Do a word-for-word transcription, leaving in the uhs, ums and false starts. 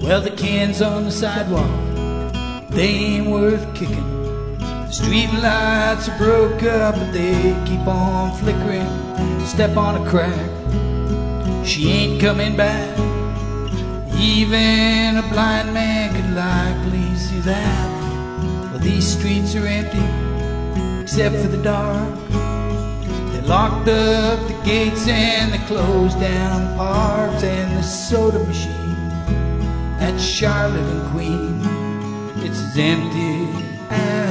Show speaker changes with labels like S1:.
S1: Well, the cans on the sidewalk, they ain't worth kicking. The street lights are broke up, but they keep on flickering. Step on a crack, she ain't coming back. Even a blind man could likely see that. Well, these streets are empty, except for the dark. They locked up the gates and they closed down the parks. And the soda machine at Charlotte and Queen, it's as empty as